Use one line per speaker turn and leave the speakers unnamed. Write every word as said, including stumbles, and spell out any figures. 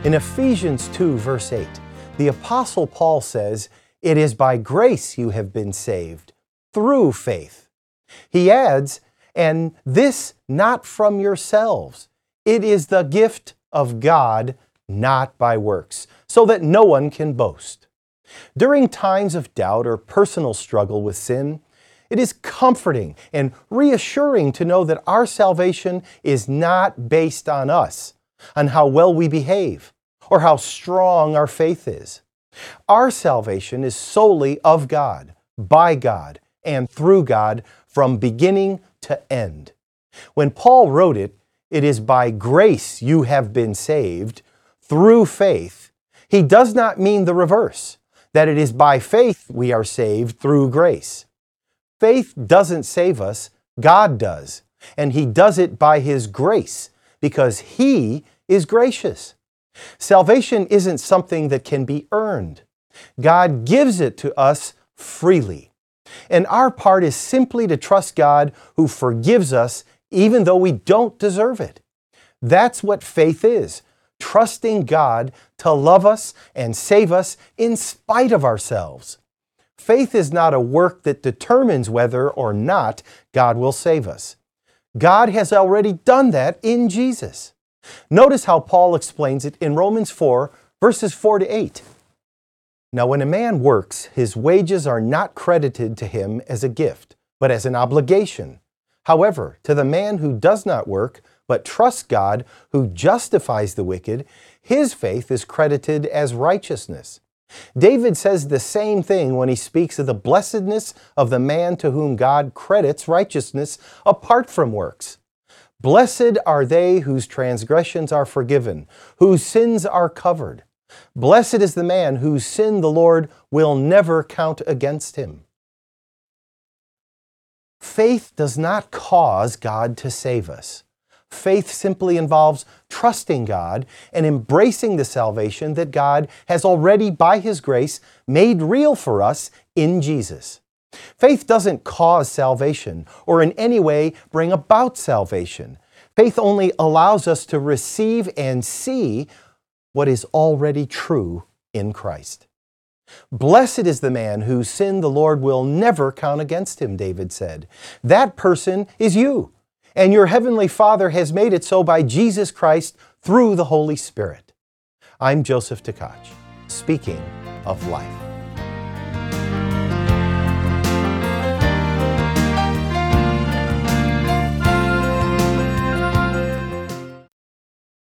In Ephesians two, verse eight, the Apostle Paul says, "It is by grace you have been saved, through faith." He adds, "And this not from yourselves. It is the gift of God, not by works, so that no one can boast." During times of doubt or personal struggle with sin, it is comforting and reassuring to know that our salvation is not based on us, on how well we behave, or how strong our faith is. Our salvation is solely of God, by God, and through God from beginning to end. When Paul wrote it, "It is by grace you have been saved, through faith," he does not mean the reverse, that it is by faith we are saved through grace. Faith doesn't save us, God does, and He does it by His grace because He is gracious. Salvation isn't something that can be earned. God gives it to us freely. And our part is simply to trust God who forgives us even though we don't deserve it. That's what faith is, trusting God to love us and save us in spite of ourselves. Faith is not a work that determines whether or not God will save us. God has already done that in Jesus. Notice how Paul explains it in Romans four, verses four to eight. "Now when a man works, his wages are not credited to him as a gift, but as an obligation. However, to the man who does not work, but trusts God, who justifies the wicked, his faith is credited as righteousness." David says the same thing when he speaks of the blessedness of the man to whom God credits righteousness apart from works. "Blessed are they whose transgressions are forgiven, whose sins are covered. Blessed is the man whose sin the Lord will never count against him." Faith does not cause God to save us. Faith simply involves trusting God and embracing the salvation that God has already, by His grace, made real for us in Jesus. Faith doesn't cause salvation or in any way bring about salvation. Faith only allows us to receive and see what is already true in Christ. "Blessed is the man whose sin the Lord will never count against him," David said. That person is you, and your Heavenly Father has made it so by Jesus Christ through the Holy Spirit. I'm Joseph Tkach, speaking of life.